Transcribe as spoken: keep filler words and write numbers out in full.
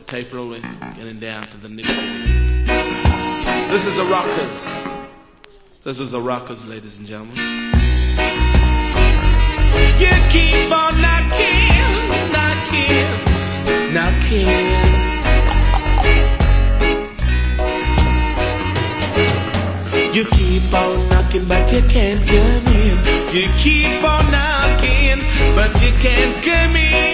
tape rolling, getting down to the nitty-gritty. This is the Rockers. This is the Rockers, ladies and gentlemen. You keep on knocking, knocking, knocking. You keep on knocking, but you can't come in. You keep on knocking, but you can't come in.